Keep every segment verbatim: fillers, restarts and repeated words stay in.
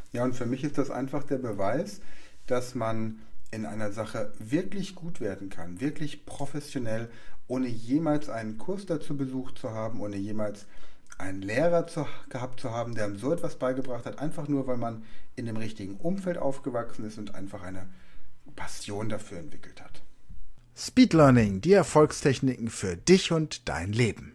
Ja, und für mich ist das einfach der Beweis, dass man in einer Sache wirklich gut werden kann, wirklich professionell, ohne jemals einen Kurs dazu besucht zu haben, ohne jemals einen Lehrer zu, gehabt zu haben, der einem so etwas beigebracht hat, einfach nur, weil man in dem richtigen Umfeld aufgewachsen ist und einfach eine Passion dafür entwickelt hat. Speed Learning, die Erfolgstechniken für dich und dein Leben.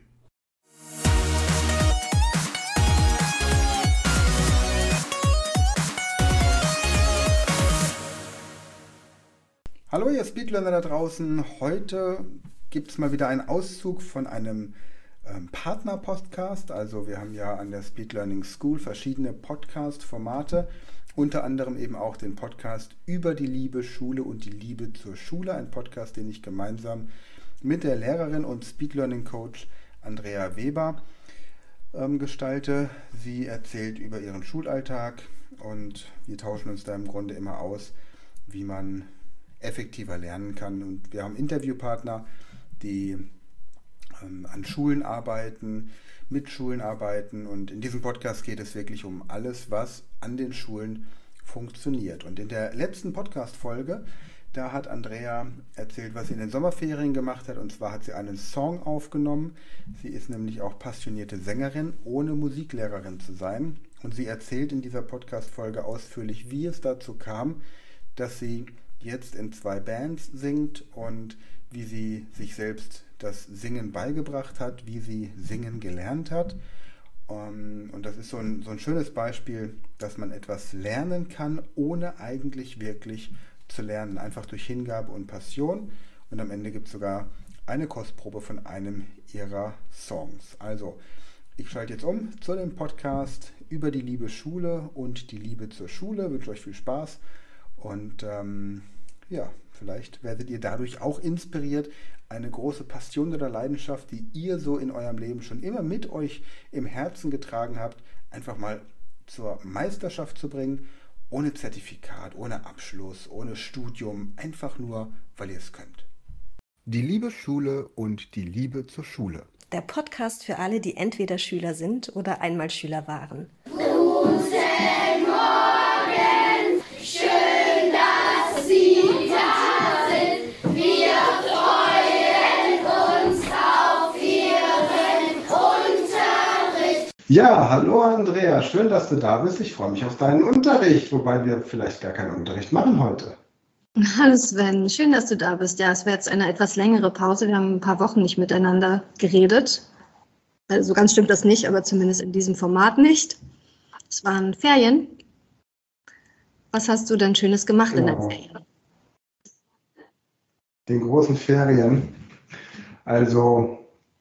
Hallo ihr Speedlearner da draußen, heute gibt es mal wieder einen Auszug von einem ähm, Partner-Podcast. Also wir haben ja an der Speed Learning School verschiedene Podcast-Formate, unter anderem eben auch den Podcast über die Liebe, Schule und die Liebe zur Schule, ein Podcast, den ich gemeinsam mit der Lehrerin und Speed Learning Coach Andrea Weber ähm, gestalte. Sie erzählt über ihren Schulalltag und wir tauschen uns da im Grunde immer aus, wie man effektiver lernen kann. Und wir haben Interviewpartner, die ähm, an Schulen arbeiten, mit Schulen arbeiten. Und in diesem Podcast geht es wirklich um alles, was an den Schulen funktioniert. Und in der letzten Podcast-Folge, da hat Andrea erzählt, was sie in den Sommerferien gemacht hat. Und zwar hat sie einen Song aufgenommen. Sie ist nämlich auch passionierte Sängerin, ohne Musiklehrerin zu sein. Und sie erzählt in dieser Podcast-Folge ausführlich, wie es dazu kam, dass sie jetzt in zwei Bands singt und wie sie sich selbst das Singen beigebracht hat, wie sie singen gelernt hat. Und das ist so ein, so ein schönes Beispiel, dass man etwas lernen kann, ohne eigentlich wirklich zu lernen. Einfach durch Hingabe und Passion. Und am Ende gibt es sogar eine Kostprobe von einem ihrer Songs. Also, ich schalte jetzt um zu dem Podcast über die Liebe Schule und die Liebe zur Schule. Ich wünsche euch viel Spaß. Und ähm, ja, vielleicht werdet ihr dadurch auch inspiriert, eine große Passion oder Leidenschaft, die ihr so in eurem Leben schon immer mit euch im Herzen getragen habt, einfach mal zur Meisterschaft zu bringen, ohne Zertifikat, ohne Abschluss, ohne Studium, einfach nur, weil ihr es könnt. Die Liebe Schule und die Liebe zur Schule. Der Podcast für alle, die entweder Schüler sind oder einmal Schüler waren. Guten Morgen, schön, dass Sie da sind. Wir freuen uns auf Ihren Unterricht. Ja, hallo Andrea, schön, dass du da bist. Ich freue mich auf deinen Unterricht, wobei wir vielleicht gar keinen Unterricht machen heute. Hallo Sven, schön, dass du da bist. Ja, es wäre jetzt eine etwas längere Pause. Wir haben ein paar Wochen nicht miteinander geredet. Also ganz stimmt das nicht, aber zumindest in diesem Format nicht. Es waren Ferien. Was hast du denn Schönes gemacht in den Genau. Ferien? Den großen Ferien. Also,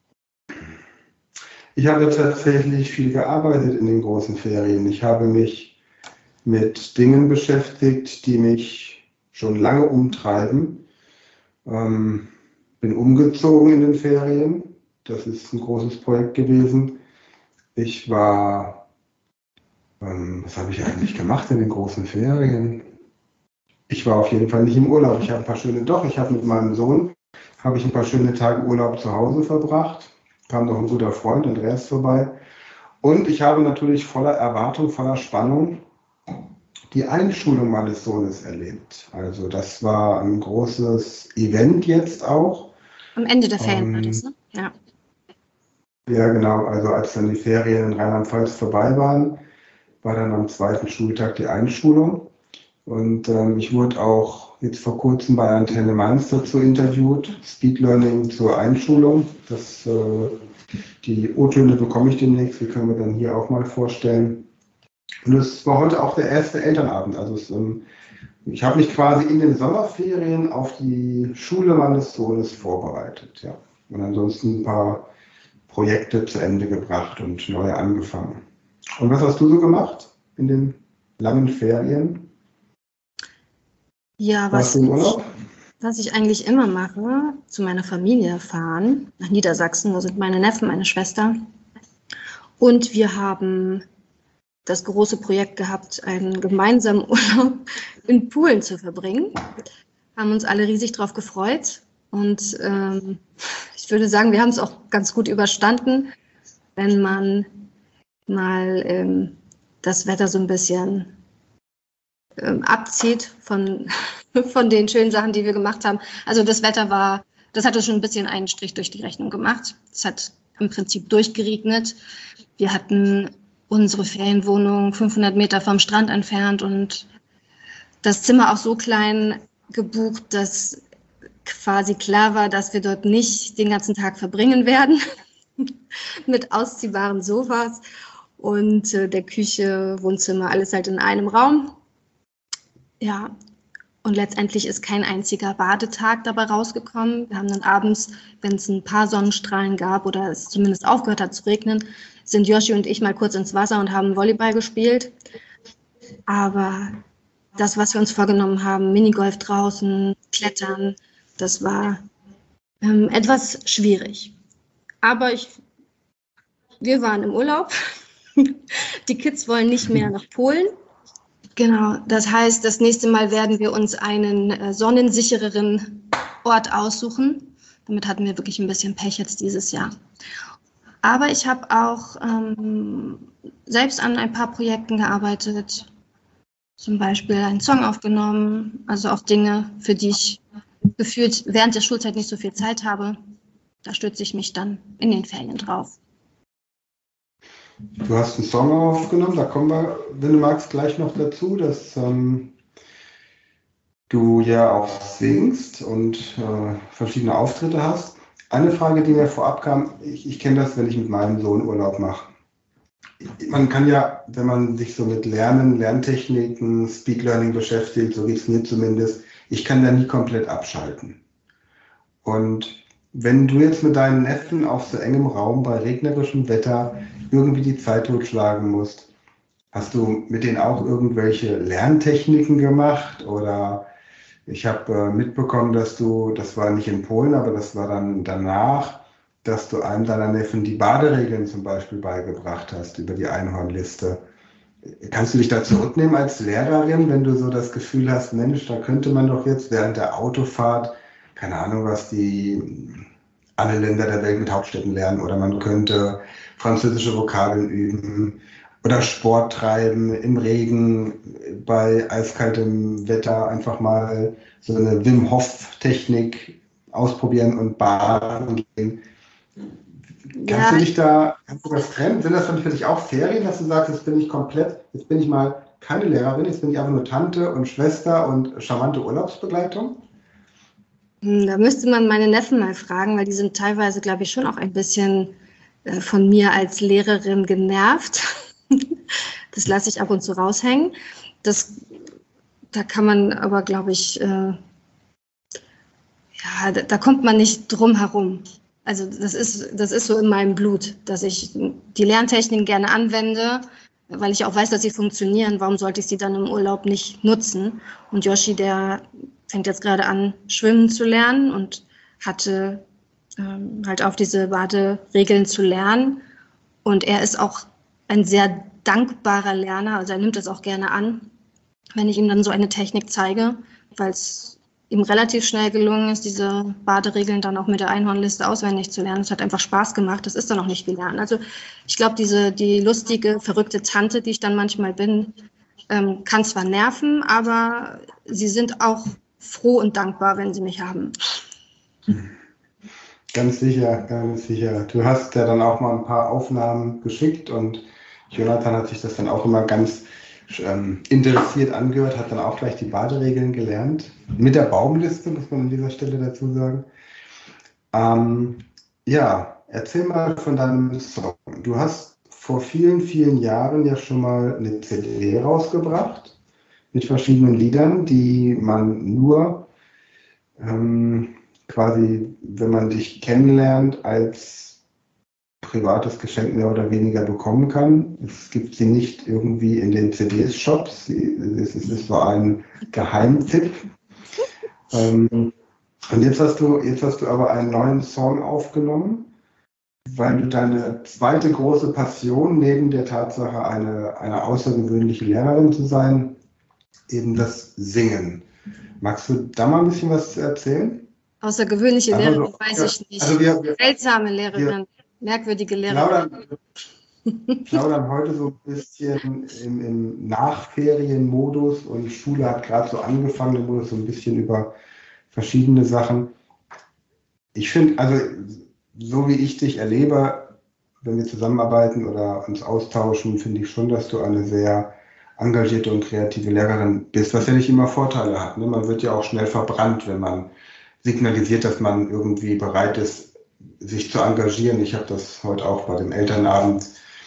ich habe tatsächlich viel gearbeitet in den großen Ferien. Ich habe mich mit Dingen beschäftigt, die mich schon lange umtreiben. Ähm, bin umgezogen in den Ferien. Das ist ein großes Projekt gewesen. Ich war, ähm, was habe ich eigentlich gemacht in den großen Ferien? Ich war auf jeden Fall nicht im Urlaub. Ich habe ein paar schöne, doch, ich habe mit meinem Sohn, habe ich ein paar schöne Tage Urlaub zu Hause verbracht. Kam noch ein guter Freund, Andreas, vorbei. Und ich habe natürlich voller Erwartung, voller Spannung die Einschulung meines Sohnes erlebt. Also das war ein großes Event jetzt auch. Am Ende der Ferien Ähm, war das, ne? Ja. Ja, genau. Also als dann die Ferien in Rheinland-Pfalz vorbei waren, war dann am zweiten Schultag die Einschulung. Und ähm, ich wurde auch jetzt vor kurzem bei Antenne Mainz dazu interviewt, Speed Learning zur Einschulung. Das, äh, die O-Töne bekomme ich demnächst, die können wir dann hier auch mal vorstellen. Und es war heute auch der erste Elternabend. Also es, ähm, ich habe mich quasi in den Sommerferien auf die Schule meines Sohnes vorbereitet. Ja. Und ansonsten ein paar Projekte zu Ende gebracht und neue angefangen. Und was hast du so gemacht in den langen Ferien? Ja, Warst was du im ich, Urlaub? was ich eigentlich immer mache, zu meiner Familie fahren, nach Niedersachsen, da sind meine Neffen, meine Schwester. Und wir haben das große Projekt gehabt, einen gemeinsamen Urlaub in Polen zu verbringen. Haben uns alle riesig drauf gefreut. Und ähm, ich würde sagen, wir haben es auch ganz gut überstanden, wenn man mal ähm, das Wetter so ein bisschen ähm, abzieht von, von den schönen Sachen, die wir gemacht haben. Also das Wetter war, das hat uns schon ein bisschen einen Strich durch die Rechnung gemacht. Es hat im Prinzip durchgeregnet. Wir hatten unsere Ferienwohnung fünfhundert Meter vom Strand entfernt und das Zimmer auch so klein gebucht, dass quasi klar war, dass wir dort nicht den ganzen Tag verbringen werden mit ausziehbaren Sofas und äh, der Küche, Wohnzimmer, alles halt in einem Raum. Ja, und letztendlich ist kein einziger Badetag dabei rausgekommen. Wir haben dann abends, wenn es ein paar Sonnenstrahlen gab oder es zumindest aufgehört hat zu regnen, sind Joshi und ich mal kurz ins Wasser und haben Volleyball gespielt. Aber das, was wir uns vorgenommen haben, Minigolf draußen, Klettern, das war ähm, etwas schwierig. Aber ich, wir waren im Urlaub. Die Kids wollen nicht mehr nach Polen. Genau, das heißt, das nächste Mal werden wir uns einen äh, sonnensichereren Ort aussuchen. Damit hatten wir wirklich ein bisschen Pech jetzt dieses Jahr. Aber ich habe auch ähm, selbst an ein paar Projekten gearbeitet, zum Beispiel einen Song aufgenommen, also auch Dinge, für die ich gefühlt während der Schulzeit nicht so viel Zeit habe. Da stütze ich mich dann in den Ferien drauf. Du hast einen Song aufgenommen, da kommen wir, wenn du magst, gleich noch dazu, dass ähm, du ja auch singst und äh, verschiedene Auftritte hast. Eine Frage, die mir vorab kam, ich, ich kenne das, wenn ich mit meinem Sohn Urlaub mache. Man kann ja, wenn man sich so mit Lernen, Lerntechniken, Speed Learning beschäftigt, so geht es mir zumindest, ich kann da nie komplett abschalten. Und wenn du jetzt mit deinen Neffen auf so engem Raum bei regnerischem Wetter irgendwie die Zeit totschlagen musst, hast du mit denen auch irgendwelche Lerntechniken gemacht? Oder ich habe äh, mitbekommen, dass du, das war nicht in Polen, aber das war dann danach, dass du einem deiner Neffen die Baderegeln zum Beispiel beigebracht hast über die Einhornliste. Kannst du dich da zurücknehmen als Lehrerin, wenn du so das Gefühl hast, Mensch, da könnte man doch jetzt während der Autofahrt, keine Ahnung, was die alle Länder der Welt mit Hauptstädten lernen, oder man könnte französische Vokabeln üben oder Sport treiben im Regen, bei eiskaltem Wetter einfach mal so eine Wim Hof Technik ausprobieren und baden gehen. Kannst Ja, du dich da, kannst du das trennen? Sind das dann für dich auch Ferien, dass du sagst, jetzt bin ich komplett, jetzt bin ich mal keine Lehrerin, jetzt bin ich einfach nur Tante und Schwester und charmante Urlaubsbegleitung? Da müsste man meine Neffen mal fragen, weil die sind teilweise, glaube ich, schon auch ein bisschen äh, von mir als Lehrerin genervt. Das lasse ich ab und zu raushängen. Das, da kann man aber, glaube ich, äh, ja, da, da kommt man nicht drum herum. Also das ist, das ist so in meinem Blut, dass ich die Lerntechniken gerne anwende, weil ich auch weiß, dass sie funktionieren. Warum sollte ich sie dann im Urlaub nicht nutzen? Und Joshi, der fängt jetzt gerade an, schwimmen zu lernen und hatte ähm, halt auf diese Baderegeln zu lernen. Und er ist auch ein sehr dankbarer Lerner, also er nimmt es auch gerne an, wenn ich ihm dann so eine Technik zeige, weil es ihm relativ schnell gelungen ist, diese Baderegeln dann auch mit der Einhornliste auswendig zu lernen. Es hat einfach Spaß gemacht, das ist dann auch nicht viel Lernen. Also ich glaube, diese die lustige, verrückte Tante, die ich dann manchmal bin, ähm, kann zwar nerven, aber sie sind auch froh und dankbar, wenn sie mich haben. Ganz sicher, ganz sicher. Du hast ja dann auch mal ein paar Aufnahmen geschickt und Jonathan hat sich das dann auch immer ganz ähm, interessiert angehört, hat dann auch gleich die Baderegeln gelernt. Mit der Baumliste, muss man an dieser Stelle dazu sagen. Ähm, ja, erzähl mal von deinem Song. Du hast vor vielen, vielen Jahren ja schon mal eine C D rausgebracht mit verschiedenen Liedern, die man nur ähm, quasi, wenn man dich kennenlernt, als privates Geschenk mehr oder weniger bekommen kann. Es gibt sie nicht irgendwie in den C D-Shops. Es ist so ein Geheimtipp. ähm, und jetzt hast du, jetzt hast du aber einen neuen Song aufgenommen, weil du deine zweite große Passion neben der Tatsache, eine, eine außergewöhnliche Lehrerin zu sein, eben das Singen. Magst du da mal ein bisschen was erzählen? Außergewöhnliche Also, Lehrerin weiß ja, ich nicht. also wir, wir, Seltsame Lehrerin, wir, merkwürdige Lehrerin. Genau, plaudern heute so ein bisschen im, im Nachferienmodus und Schule hat gerade so angefangen, da wurde so ein bisschen über verschiedene Sachen. Ich finde, also so wie ich dich erlebe, wenn wir zusammenarbeiten oder uns austauschen, finde ich schon, dass du eine sehr engagierte und kreative Lehrerin bist, was ja nicht immer Vorteile hat. Ne? Man wird ja auch schnell verbrannt, wenn man signalisiert, dass man irgendwie bereit ist, sich zu engagieren. Ich habe das heute auch bei dem Elternabend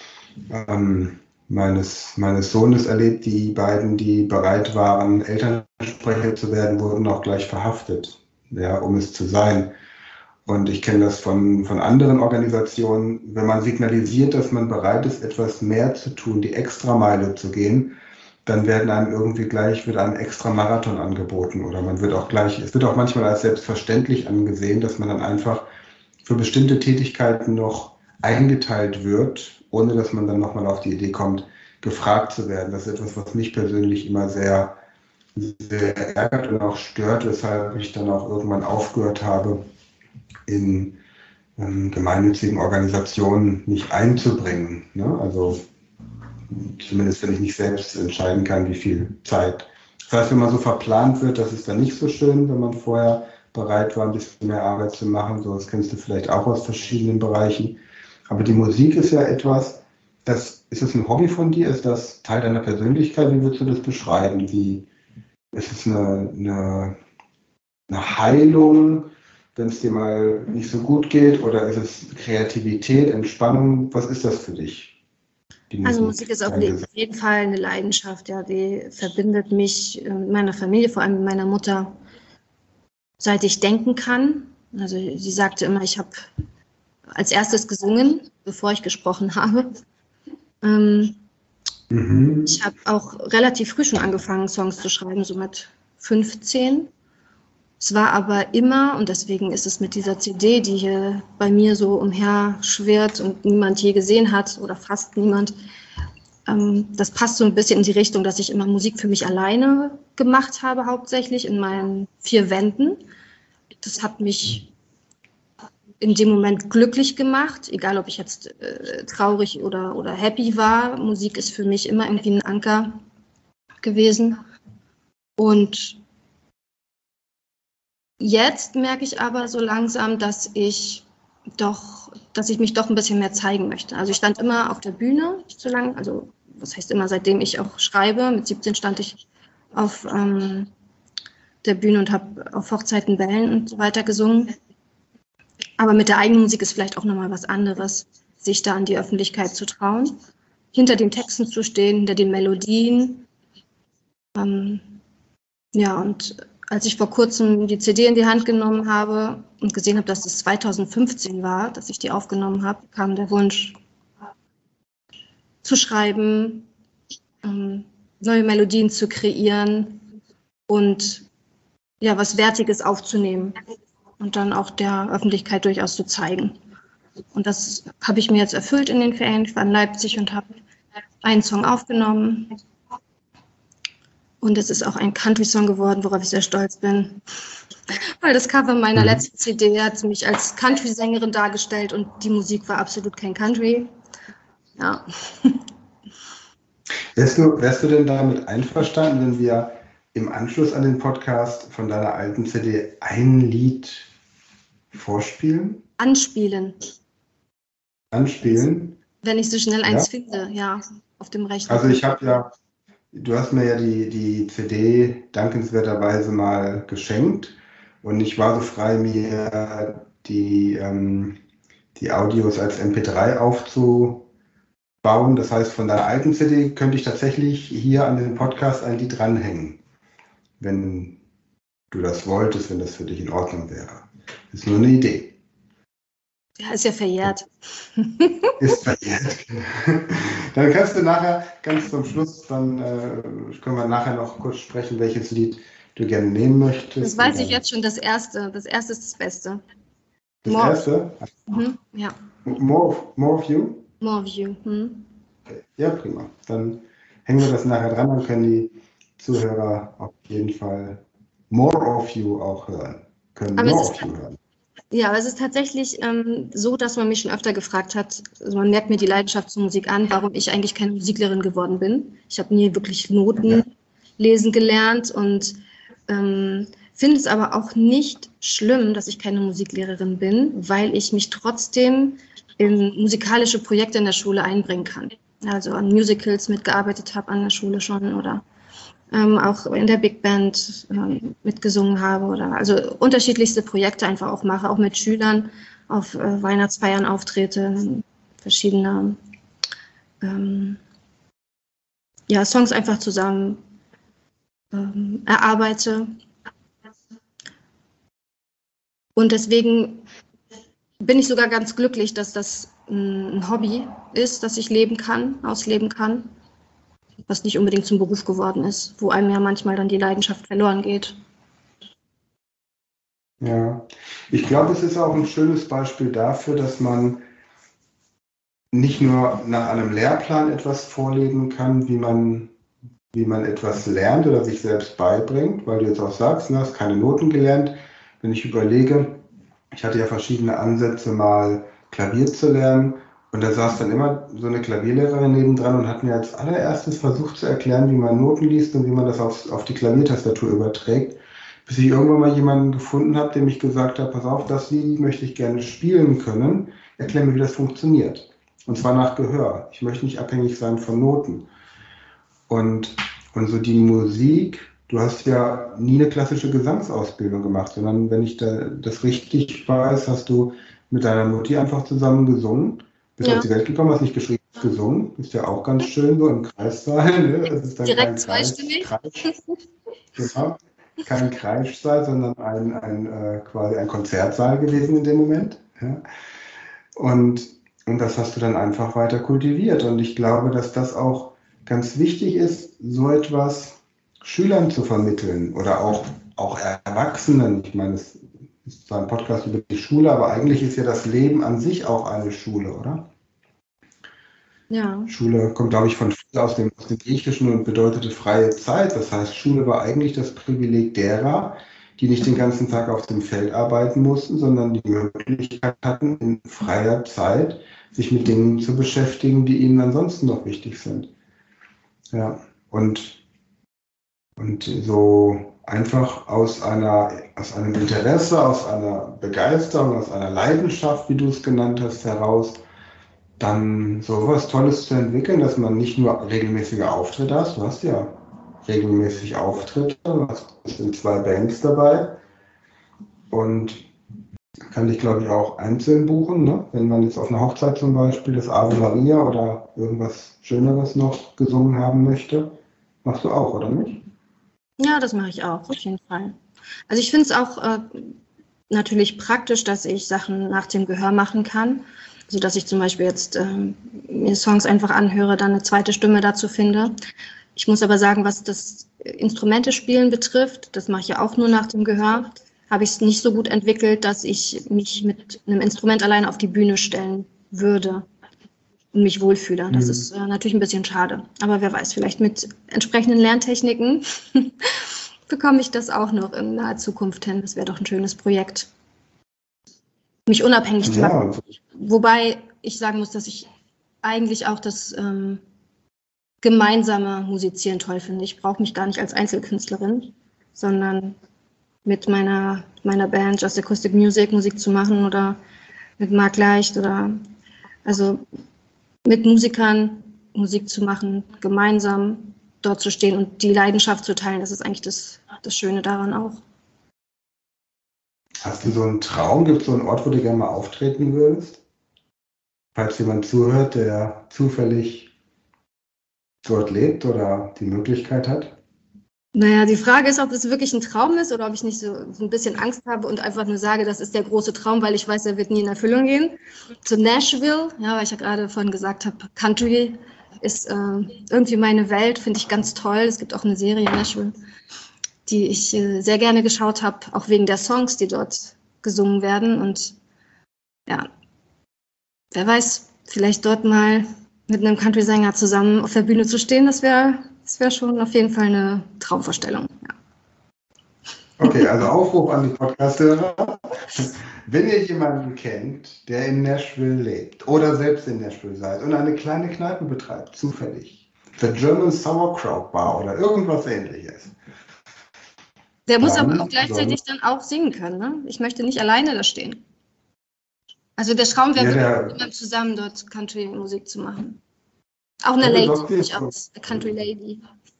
ähm, meines, meines Sohnes erlebt. Die beiden, die bereit waren, Elternsprecher zu werden, wurden auch gleich verhaftet, ja, um es zu sein. Und ich kenne das von, von anderen Organisationen, wenn man signalisiert, dass man bereit ist, etwas mehr zu tun, die Extrameile zu gehen, dann werden einem irgendwie gleich, wird einem extra Marathon angeboten oder man wird auch gleich, es wird auch manchmal als selbstverständlich angesehen, dass man dann einfach für bestimmte Tätigkeiten noch eingeteilt wird, ohne dass man dann nochmal auf die Idee kommt, gefragt zu werden. Das ist etwas, was mich persönlich immer sehr, sehr ärgert und auch stört, weshalb ich dann auch irgendwann aufgehört habe, in ähm, gemeinnützigen Organisationen mich einzubringen. Ne? Also zumindest wenn ich nicht selbst entscheiden kann, wie viel Zeit. Das heißt, wenn man so verplant wird, das ist dann nicht so schön, wenn man vorher bereit war, ein bisschen mehr Arbeit zu machen. So, das kennst du vielleicht auch aus verschiedenen Bereichen. Aber die Musik ist ja etwas, das, ist es ein Hobby von dir? Ist das Teil deiner Persönlichkeit? Wie würdest du das beschreiben? Wie, ist es eine, eine, eine Heilung, wenn es dir mal nicht so gut geht? Oder ist es Kreativität, Entspannung? Was ist das für dich? Also Musik ist auf jeden Fall eine Leidenschaft, ja, die verbindet mich mit meiner Familie, vor allem mit meiner Mutter, seit ich denken kann. Also sie sagte immer, ich habe als erstes gesungen, bevor ich gesprochen habe. Ähm, mhm. Ich habe auch relativ früh schon angefangen, Songs zu schreiben, so mit fünfzehn. Es war aber immer, und deswegen ist es mit dieser C D, die hier bei mir so umherschwirrt und niemand je gesehen hat oder fast niemand, ähm, das passt so ein bisschen in die Richtung, dass ich immer Musik für mich alleine gemacht habe, hauptsächlich in meinen vier Wänden. Das hat mich in dem Moment glücklich gemacht, egal ob ich jetzt äh, traurig oder, oder happy war. Musik ist für mich immer irgendwie ein Anker gewesen. Und jetzt merke ich aber so langsam, dass ich doch, dass ich mich doch ein bisschen mehr zeigen möchte. Also ich stand immer auf der Bühne, so lange, also was heißt immer, seitdem ich auch schreibe. Mit siebzehn stand ich auf ähm, der Bühne und habe auf Hochzeiten, Bällen und so weiter gesungen. Aber mit der eigenen Musik ist vielleicht auch nochmal was anderes, sich da an die Öffentlichkeit zu trauen, hinter den Texten zu stehen, hinter den Melodien. Ähm, ja, und als ich vor kurzem die C D in die Hand genommen habe und gesehen habe, dass es zweitausendfünfzehn war, dass ich die aufgenommen habe, kam der Wunsch zu schreiben, ähm, neue Melodien zu kreieren und ja, was Wertiges aufzunehmen und dann auch der Öffentlichkeit durchaus zu zeigen. Und das habe ich mir jetzt erfüllt in den Ferien. Ich war in Leipzig und habe einen Song aufgenommen. Und es ist auch ein Country-Song geworden, worauf ich sehr stolz bin. Weil das Cover meiner mhm. letzten C D hat mich als Country-Sängerin dargestellt und die Musik war absolut kein Country. Ja. Wärst du, wärst du denn damit einverstanden, wenn wir im Anschluss an den Podcast von deiner alten C D ein Lied vorspielen? Anspielen. Anspielen? Wenn ich so schnell eins ja. finde, ja, auf dem Rechner. Also ich habe ja, du hast mir ja die, die C D dankenswerterweise mal geschenkt und ich war so frei, mir die, ähm, die Audios als M P drei aufzubauen. Das heißt, von deiner alten C D könnte ich tatsächlich hier an den Podcast ein Lied dranhängen, wenn du das wolltest, wenn das für dich in Ordnung wäre. Das ist nur eine Idee. Ja, ist ja verjährt. Ist verjährt. Dann kannst du nachher, ganz zum Schluss, dann äh, können wir nachher noch kurz sprechen, welches Lied du gerne nehmen möchtest. Das weiß ich jetzt schon, das erste. Das erste ist das Beste. Das More erste? Mhm, ja. More of, more of You? More of You. Hm. Okay. Ja, prima. Dann hängen wir das nachher dran, dann können die Zuhörer auf jeden Fall More of You auch hören. Können Aber More es of ist, You hören. Ja, aber es ist tatsächlich ähm, so, dass man mich schon öfter gefragt hat, also man merkt mir die Leidenschaft zur Musik an, warum ich eigentlich keine Musiklehrerin geworden bin. Ich habe nie wirklich Noten Ja. lesen gelernt und ähm, finde es aber auch nicht schlimm, dass ich keine Musiklehrerin bin, weil ich mich trotzdem in musikalische Projekte in der Schule einbringen kann. Also an Musicals mitgearbeitet habe an der Schule schon oder ähm, auch in der Big Band ähm, mitgesungen habe oder also unterschiedlichste Projekte einfach auch mache, auch mit Schülern auf äh, Weihnachtsfeiern auftrete, verschiedene ähm, ja, Songs einfach zusammen ähm, erarbeite. Und deswegen bin ich sogar ganz glücklich, dass das ein Hobby ist, das ich leben kann, ausleben kann, was nicht unbedingt zum Beruf geworden ist, wo einem ja manchmal dann die Leidenschaft verloren geht. Ja, ich glaube, es ist auch ein schönes Beispiel dafür, dass man nicht nur nach einem Lehrplan etwas vorleben kann, wie man, wie man etwas lernt oder sich selbst beibringt, weil du jetzt auch sagst, du hast keine Noten gelernt. Wenn ich überlege, ich hatte ja verschiedene Ansätze, mal Klavier zu lernen und da saß dann immer so eine Klavierlehrerin nebendran und hat mir als allererstes versucht zu erklären, wie man Noten liest und wie man das auf, auf die Klaviertastatur überträgt, bis ich irgendwann mal jemanden gefunden habe, dem ich gesagt habe, pass auf, das Lied möchte ich gerne spielen können, erklär mir, wie das funktioniert. Und zwar nach Gehör. Ich möchte nicht abhängig sein von Noten. Und, und so die Musik, du hast ja nie eine klassische Gesangsausbildung gemacht, sondern wenn ich da, das richtig weiß, hast du mit deiner Mutti einfach zusammen gesungen, bist Ja. auf die Welt gekommen, hast nicht geschrieben, hast gesungen, ist ja auch ganz schön so im Kreissaal. Ne? Das ist dann Direkt kein zweistimmig. Kreis, genau, kein Kreissaal, sondern ein, ein, äh, quasi ein Konzertsaal gewesen in dem Moment. Ja? Und, und das hast du dann einfach weiter kultiviert. Und ich glaube, dass das auch ganz wichtig ist, so etwas Schülern zu vermitteln oder auch, auch Erwachsenen. Ich meine, es ist zwar ein Podcast über die Schule, aber eigentlich ist ja das Leben an sich auch eine Schule, oder? Ja. Schule kommt, glaube ich, von aus dem, aus dem Griechischen und bedeutete freie Zeit. Das heißt, Schule war eigentlich das Privileg derer, die nicht den ganzen Tag auf dem Feld arbeiten mussten, sondern die Möglichkeit hatten, in freier Zeit sich mit Dingen zu beschäftigen, die ihnen ansonsten noch wichtig sind. Ja, und, und so einfach aus einer, aus einem Interesse, aus einer Begeisterung, aus einer Leidenschaft, wie du es genannt hast, heraus, dann so was Tolles zu entwickeln, dass man nicht nur regelmäßige Auftritte hast, du hast ja regelmäßig Auftritte, du hast in zwei Bands dabei und kann dich, glaube ich, auch einzeln buchen, ne? Wenn man jetzt auf einer Hochzeit zum Beispiel das Ave Maria oder irgendwas Schöneres noch gesungen haben möchte, machst du auch, oder nicht? Ja, das mache ich auch, auf jeden Fall. Also ich finde es auch äh, natürlich praktisch, dass ich Sachen nach dem Gehör machen kann, sodass ich zum Beispiel jetzt ähm, mir Songs einfach anhöre, dann eine zweite Stimme dazu finde. Ich muss aber sagen, was das Instrumente-Spielen betrifft, das mache ich ja auch nur nach dem Gehör, habe ich es nicht so gut entwickelt, dass ich mich mit einem Instrument alleine auf die Bühne stellen würde und mich wohlfühle. Das Mhm. ist äh, natürlich ein bisschen schade. Aber wer weiß, vielleicht mit entsprechenden Lerntechniken bekomme ich das auch noch in naher Zukunft hin. Das wäre doch ein schönes Projekt. Mich unabhängig zu machen. Ja, Wobei ich sagen muss, dass ich eigentlich auch das ähm, gemeinsame Musizieren toll finde. Ich brauche mich gar nicht als Einzelkünstlerin, sondern mit meiner, meiner Band Just Acoustic Music Musik zu machen oder mit Marc Leicht oder also mit Musikern Musik zu machen, gemeinsam dort zu stehen und die Leidenschaft zu teilen. Das ist eigentlich das, das Schöne daran auch. hast du so einen Traum? Gibt es so einen Ort, wo du gerne mal auftreten würdest? Falls jemand zuhört, der zufällig dort lebt oder die Möglichkeit hat? Naja, die Frage ist, ob es wirklich ein Traum ist oder ob ich nicht so, so ein bisschen Angst habe und einfach nur sage, das ist der große Traum, weil ich weiß, er wird nie in Erfüllung gehen. Zu Nashville, ja, weil ich ja gerade vorhin gesagt habe, Country ist äh, irgendwie meine Welt, finde ich ganz toll. Es gibt auch eine Serie Nashville, die ich äh, sehr gerne geschaut habe, auch wegen der Songs, die dort gesungen werden. Und ja, wer weiß, vielleicht dort mal mit einem Country-Sänger zusammen auf der Bühne zu stehen, das wäre das wäre schon auf jeden Fall eine Traumvorstellung. Ja. Okay, also Aufruf an die Podcast-Hörer. Wenn ihr jemanden kennt, der in Nashville lebt oder selbst in Nashville seid und eine kleine Kneipe betreibt, zufällig, The German Sauerkraut Bar oder irgendwas ähnliches. Der muss Dann aber auch gleichzeitig dann auch singen können. Ne? Ich möchte nicht alleine da stehen. Also der Traum wäre Ja, wirklich, der- mit jemandem zusammen dort Country-Musik zu machen. Auch eine Ja, Lady, doch, die- durchaus. Eine Country Lady.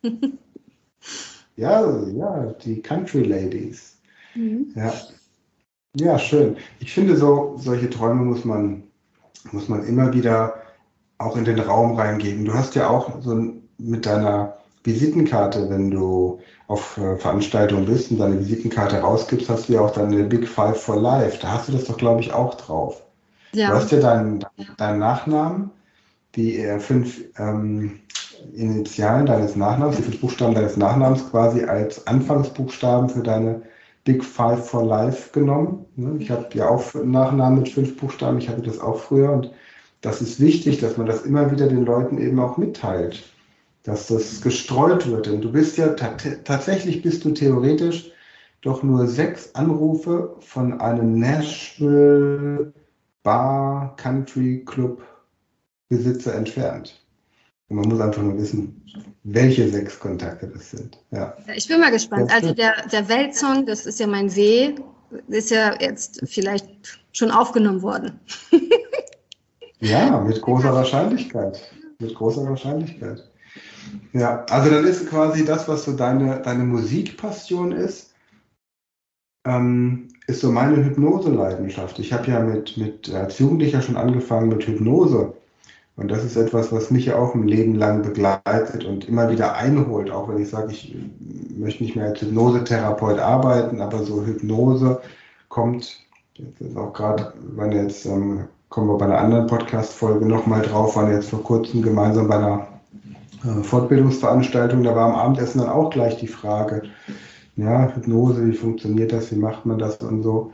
Ja, ja, die Country Ladies. Mhm. Ja. Ja, schön. Ich finde, so solche Träume muss man, muss man immer wieder auch in den Raum reingeben. Du hast ja auch so ein, mit deiner Visitenkarte, wenn du auf äh, Veranstaltungen bist und deine Visitenkarte rausgibst, hast du ja auch deine Big Five for Life. Da hast du das doch, glaube ich, auch drauf. Du Ja. hast ja deinen, deinen Nachnamen, die äh, fünf ähm, Initialen deines Nachnamens, die fünf Buchstaben deines Nachnamens quasi als Anfangsbuchstaben für deine Big Five for Life genommen. Ne? Ich habe ja auch einen Nachnamen mit fünf Buchstaben, ich hatte das auch früher und das ist wichtig, dass man das immer wieder den Leuten eben auch mitteilt, dass das gestreut wird. Denn du bist ja ta- tatsächlich bist du theoretisch doch nur sechs Anrufe von einem Nashville Bar Country Club Besitzer entfernt. Und man muss einfach nur wissen, welche sechs Kontakte das sind. Ja. Ich bin mal gespannt. Ja, Also stimmt. der, der Weltsong, das ist ja mein See, ist ja jetzt vielleicht schon aufgenommen worden. Ja, mit großer Wahrscheinlichkeit. Mit großer Wahrscheinlichkeit. Ja, also dann ist quasi das, was so deine, deine Musikpassion ist, ähm, ist so meine Hypnose-Leidenschaft. Ich habe ja mit, mit als Jugendlicher schon angefangen mit Hypnose. Und das ist etwas, was mich ja auch ein Leben lang begleitet und immer wieder einholt, auch wenn ich sage, ich möchte nicht mehr als Hypnosetherapeut arbeiten, aber so Hypnose kommt, jetzt ist auch gerade, wenn jetzt, ähm, kommen wir bei einer anderen Podcast-Folge nochmal drauf, waren jetzt vor kurzem gemeinsam bei einer äh, Fortbildungsveranstaltung, da war am Abendessen dann auch gleich die Frage, ja, Hypnose, wie funktioniert das, wie macht man das und so.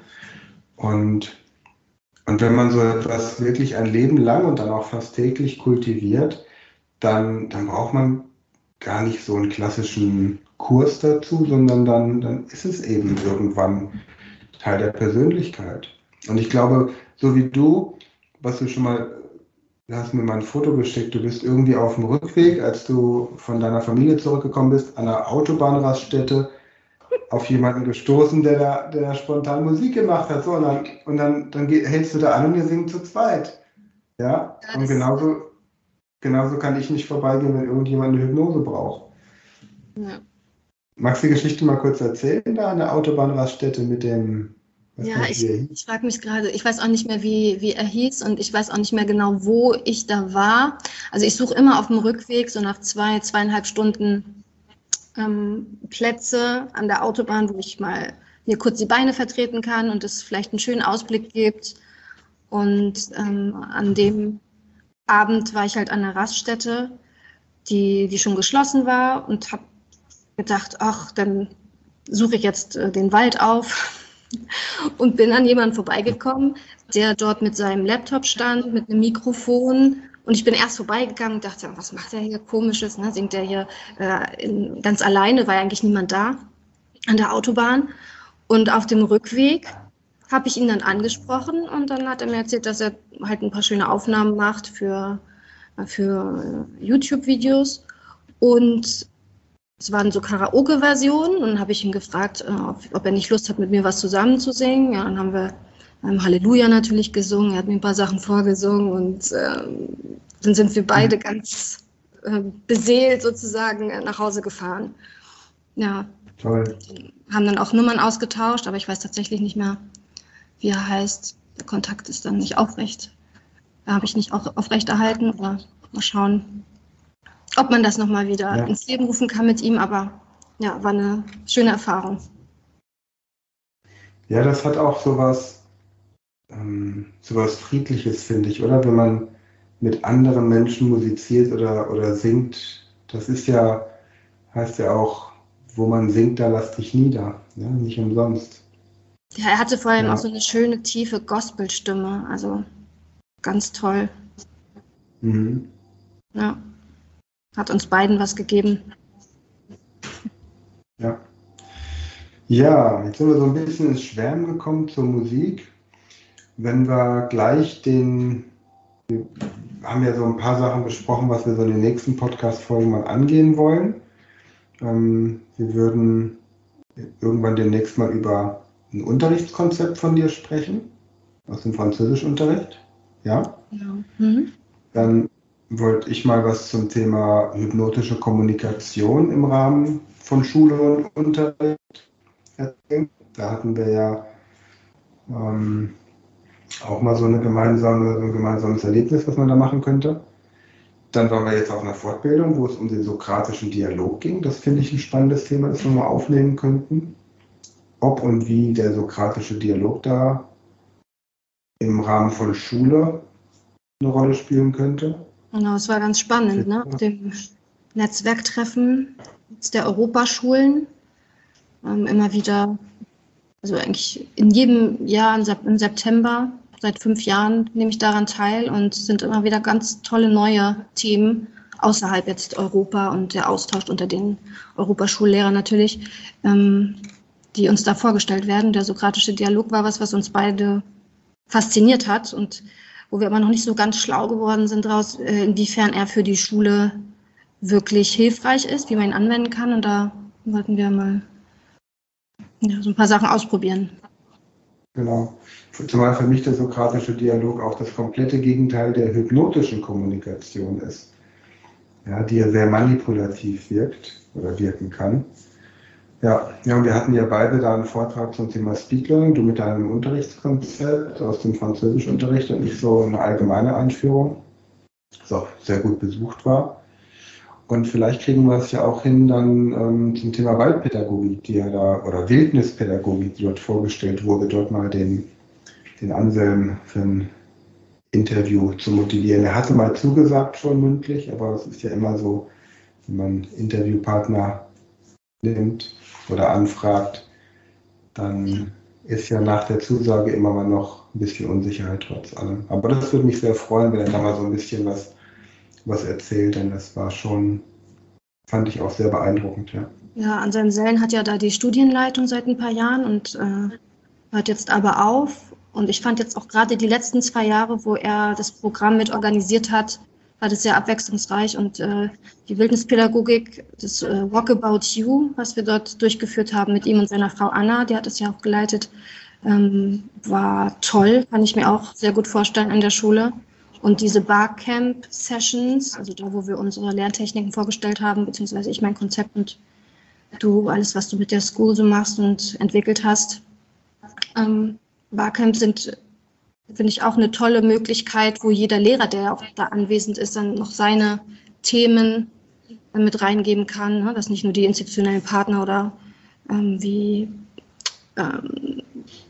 Und Und wenn man so etwas wirklich ein Leben lang und dann auch fast täglich kultiviert, dann, dann braucht man gar nicht so einen klassischen Kurs dazu, sondern dann, dann ist es eben irgendwann Teil der Persönlichkeit. Und ich glaube, so wie du, was du schon mal, du hast mir mal ein Foto geschickt, du bist irgendwie auf dem Rückweg, als du von deiner Familie zurückgekommen bist, an einer Autobahnraststätte, auf jemanden gestoßen, der da, der da spontan Musik gemacht hat. So, und dann, und dann, dann geh- hältst du da an und wir singen zu zweit. Ja, Ja, und das- genauso, genauso kann ich nicht vorbeigehen, wenn irgendjemand eine Hypnose braucht. Ja. Magst du die Geschichte mal kurz erzählen, da an der Autobahnraststätte mit dem, weiß Ja, gar nicht, ich, wie er hieß? ich frage mich gerade, ich weiß auch nicht mehr, wie, wie er hieß und ich weiß auch nicht mehr genau, wo ich da war. Also ich suche immer auf dem Rückweg, so nach zwei, zweieinhalb Stunden ähm, Plätze an der Autobahn, wo ich mal mir kurz die Beine vertreten kann und es vielleicht einen schönen Ausblick gibt. Und ähm, an dem Abend war ich halt an einer Raststätte, die, die schon geschlossen war und habe gedacht, ach, dann suche ich jetzt äh, den Wald auf und bin an jemanden vorbeigekommen, der dort mit seinem Laptop stand, mit einem Mikrofon. Und ich bin erst vorbeigegangen und dachte, was macht er hier Komisches? Ne? Singt er hier äh, in, ganz alleine, war ja eigentlich niemand da an der Autobahn. Und auf dem Rückweg habe ich ihn dann angesprochen und dann hat er mir erzählt, dass er halt ein paar schöne Aufnahmen macht für, für äh, YouTube-Videos. Und es waren so Karaoke-Versionen und dann habe ich ihn gefragt, äh, ob, ob er nicht Lust hat, mit mir was zusammen zu singen. Ja, dann haben wir ähm, Halleluja natürlich gesungen, er hat mir ein paar Sachen vorgesungen und ähm, dann sind wir beide ganz äh, beseelt sozusagen äh, nach Hause gefahren. Ja, Toll. haben dann auch Nummern ausgetauscht, aber ich weiß tatsächlich nicht mehr, wie er heißt. Der Kontakt ist dann nicht aufrecht. Da habe ich nicht auch aufrechterhalten, aber mal schauen, ob man das nochmal wieder Ja. ins Leben rufen kann mit ihm, aber ja, war eine schöne Erfahrung. Ja, das hat auch sowas, ähm, sowas Friedliches, finde ich, oder? Wenn man mit anderen Menschen musiziert oder, oder singt, das ist ja, heißt ja auch, wo man singt, da lass dich nieder. Ja, nicht umsonst. Ja, er hatte vor allem Ja. auch so eine schöne, tiefe Gospelstimme, also ganz toll. Mhm. Ja. Hat uns beiden was gegeben. Ja. Ja, jetzt sind wir so ein bisschen ins Schwärmen gekommen zur Musik. Wenn wir gleich den, wir haben ja so ein paar Sachen besprochen, was wir so in den nächsten Podcast-Folgen mal angehen wollen. Ähm, wir würden irgendwann demnächst mal über ein Unterrichtskonzept von dir sprechen, aus dem Französischunterricht. Ja? Genau. Mhm. Dann wollte ich mal was zum Thema hypnotische Kommunikation im Rahmen von Schule und Unterricht erzählen. Da hatten wir ja ähm, auch mal so, eine gemeinsame, so ein gemeinsames Erlebnis, was man da machen könnte. Dann waren wir jetzt auf einer Fortbildung, wo es um den sokratischen Dialog ging. Das finde ich ein spannendes Thema, das wir mal aufnehmen könnten. Ob und wie der sokratische Dialog da im Rahmen von Schule eine Rolle spielen könnte. Genau, es war ganz spannend, ne? Auf dem Netzwerktreffen der Europaschulen ähm, immer wieder, also eigentlich in jedem Jahr im, Sep- im September, seit fünf Jahren nehme ich daran teil und es sind immer wieder ganz tolle neue Themen außerhalb jetzt Europa und der Austausch unter den Europaschullehrern natürlich, ähm, die uns da vorgestellt werden. Der sokratische Dialog war was, was uns beide fasziniert hat und wo wir aber noch nicht so ganz schlau geworden sind daraus, äh, inwiefern er für die Schule wirklich hilfreich ist, wie man ihn anwenden kann. Und da wollten wir mal ja, so ein paar Sachen ausprobieren. Genau. Zumal für mich der sokratische Dialog auch das komplette Gegenteil der hypnotischen Kommunikation ist, ja, die ja sehr manipulativ wirkt oder wirken kann. Ja, ja, und wir hatten ja beide da einen Vortrag zum Thema Speed Learning, du mit deinem Unterrichtskonzept aus dem Französischunterricht und ich so eine allgemeine Einführung, das auch sehr gut besucht war. Und vielleicht kriegen wir es ja auch hin dann ähm, zum Thema Waldpädagogik, die ja da, oder Wildnispädagogik, die dort vorgestellt wurde, dort mal den, den Anselm für ein Interview zu motivieren. Er hatte mal zugesagt schon mündlich, aber es ist ja immer so, wenn man Interviewpartner nimmt oder anfragt, dann ist ja nach der Zusage immer mal noch ein bisschen Unsicherheit trotz allem. Aber das würde mich sehr freuen, wenn er da mal so ein bisschen was, was erzählt, denn das war schon, fand ich auch sehr beeindruckend. Ja, Ja, Anselm Sellen hat ja da die Studienleitung seit ein paar Jahren und äh, hört jetzt aber auf. Und ich fand jetzt auch gerade die letzten zwei Jahre, wo er das Programm mit organisiert hat, war das sehr abwechslungsreich und äh, die Wildnispädagogik, das äh, Walkabout You, was wir dort durchgeführt haben mit ihm und seiner Frau Anna, die hat es ja auch geleitet, ähm, war toll, kann ich mir auch sehr gut vorstellen an der Schule. Und diese Barcamp-Sessions, also da, wo wir unsere Lerntechniken vorgestellt haben, beziehungsweise ich mein Konzept und du alles, was du mit der School so machst und entwickelt hast, ähm, Barcamp sind, finde ich, auch eine tolle Möglichkeit, wo jeder Lehrer, der auch da anwesend ist, dann noch seine Themen mit reingeben kann, ne? Dass nicht nur die institutionellen Partner oder ähm, wie ähm,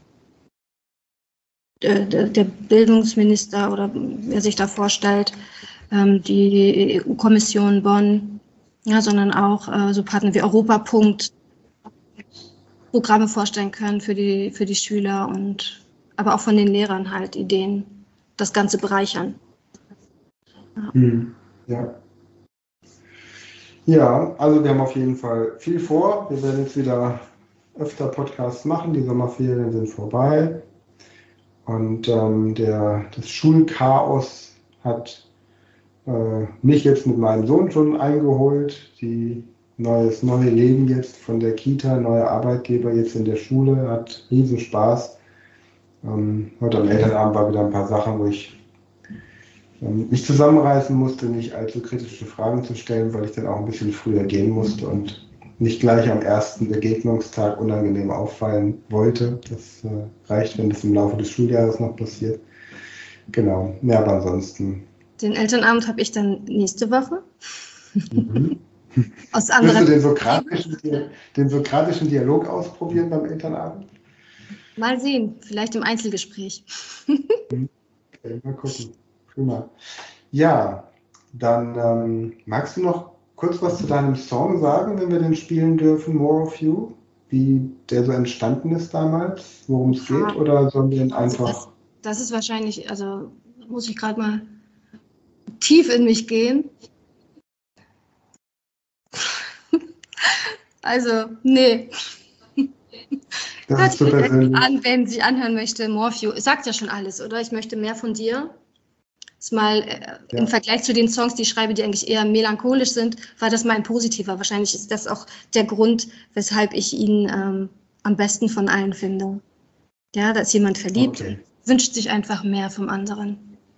der, der Bildungsminister oder wer sich da vorstellt, ähm, die E U-Kommission Bonn, ja, sondern auch äh, so Partner wie Europapunkt Programme vorstellen können für die, für die Schüler und aber auch von den Lehrern halt Ideen, das Ganze bereichern. ja. Hm, ja. Ja, also wir haben auf jeden Fall viel vor. Wir werden jetzt wieder öfter Podcasts machen. Die Sommerferien sind vorbei. Und ähm, der, das Schulchaos hat äh, mich jetzt mit meinem Sohn schon eingeholt. Die neues neue Leben jetzt von der Kita, neue Arbeitgeber jetzt in der Schule, hat riesen Spaß. Ähm, heute am Elternabend war wieder ein paar Sachen, wo ich ähm, mich zusammenreißen musste, nicht allzu kritische Fragen zu stellen, weil ich dann auch ein bisschen früher gehen musste und nicht gleich am ersten Begegnungstag unangenehm auffallen wollte. Das äh, reicht, wenn das im Laufe des Schuljahres noch passiert. Genau, ja, aber ansonsten. Den Elternabend habe ich dann nächste Woche. Mhm. Aus Willst anderen du den sokratischen, den sokratischen Dialog ausprobieren beim Elternabend? Mal sehen, vielleicht im Einzelgespräch. Okay, mal gucken. Prima. Ja, dann ähm, magst du noch kurz was zu deinem Song sagen, wenn wir den spielen dürfen, More of You? Wie der so entstanden ist damals, worum es geht? Oder sollen wir den Also einfach... das, das ist wahrscheinlich, also muss ich gerade mal tief in mich gehen. Also, nee. Das Hört ist so sich persönlich. an, wenn sich anhören möchte, Morpheo, sagt ja schon alles, oder? Ich möchte mehr von dir. Ist mal äh, Ja. im Vergleich zu den Songs, die ich schreibe, die eigentlich eher melancholisch sind, war das mal ein positiver. Wahrscheinlich ist das auch der Grund, weshalb ich ihn ähm, am besten von allen finde. Ja, da ist jemand verliebt, Okay. wünscht sich einfach mehr vom anderen.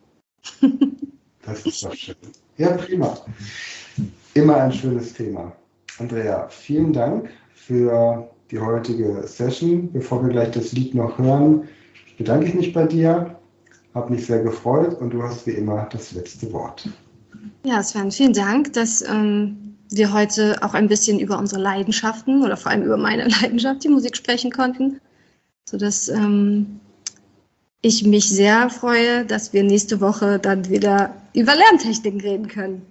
Das ist doch schön. Ja, prima. Immer ein schönes Thema. Andrea, vielen Dank für die heutige Session. Bevor wir gleich das Lied noch hören, bedanke ich mich bei dir. Habe mich sehr gefreut und du hast wie immer das letzte Wort. Ja, Sven, vielen Dank, dass ähm, wir heute auch ein bisschen über unsere Leidenschaften oder vor allem über meine Leidenschaft, die Musik, sprechen konnten. Sodass ähm, ich mich sehr freue, dass wir nächste Woche dann wieder über Lärmtechniken reden können.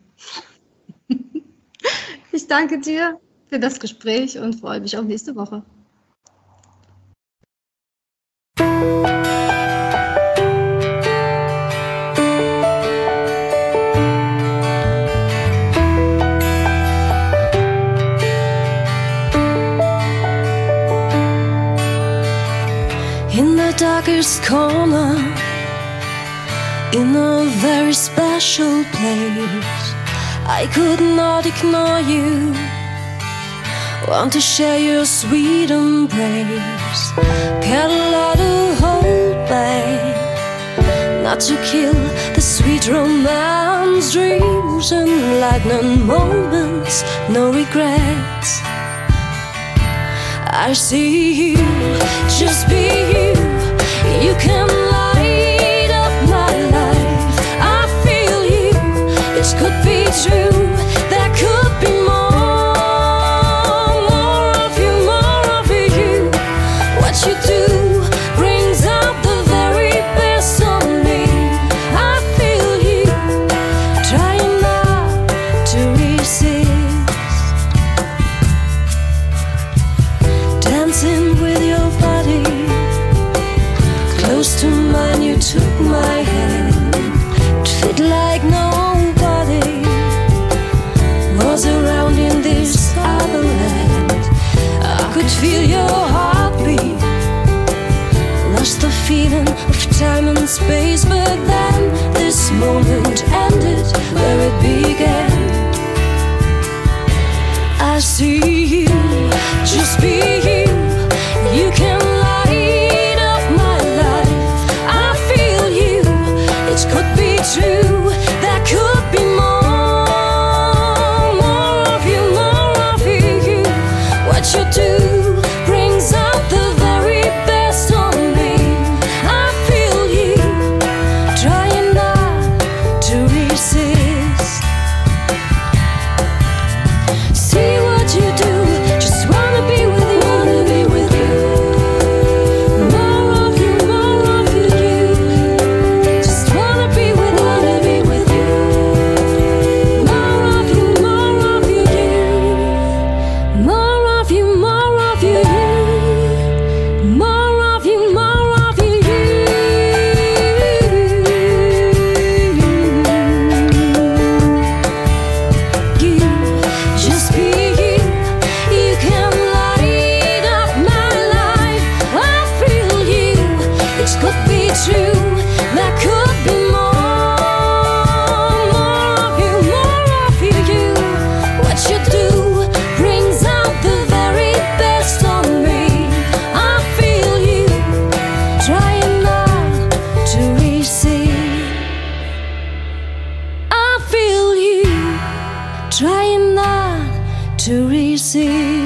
Ich danke dir für das Gespräch und freue mich auf nächste Woche. In the darkest corner, in a very special place, I could not ignore you. Want to share your sweet embrace. Got a lot to hold back, not to kill the sweet romance, dreams and lightning moments, no regrets. I see you, just be you. You can light up my life. I feel you, it could be true. There could be more, more of you, more of you. What you do brings out the very best of me. I feel you, trying not to resist. Dancing with your body, close to mine, you took my hand. It fit like nobody was around in this other land. I could feel your heartbeat, lost the feeling of time and space. But then this moment ended where it began. I see you, just be you. You can light up my life. I feel you, it could be true. There could be more, more of you, more of you. What you do brings out the very best of me. I feel you, trying not to resist. See what you do, just wanna be with you, wanna be with you. More of you, more of you. Just wanna be with you, wanna be with you. More of you, more of you. More of you, more of you. More of you, more of you. You, just be you. You can light up my life. I feel you, it could be true. There could be more, more of you, more of you. What you do brings out the very best of me. I feel you, trying not to resist. I feel you, trying not to resist.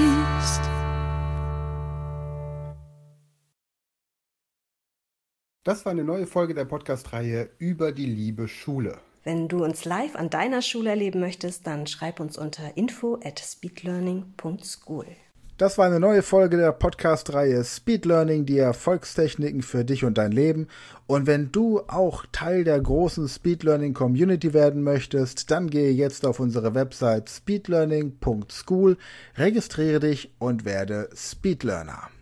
Das war eine neue Folge der Podcast-Reihe über die liebe Schule. Wenn du uns live an deiner Schule erleben möchtest, dann schreib uns unter info at speedlearning punkt school. Das war eine neue Folge der Podcast-Reihe Speed Learning, die Erfolgstechniken für dich und dein Leben. Und wenn du auch Teil der großen Speed Learning Community werden möchtest, dann gehe jetzt auf unsere Website speedlearning punkt school, registriere dich und werde Speedlearner.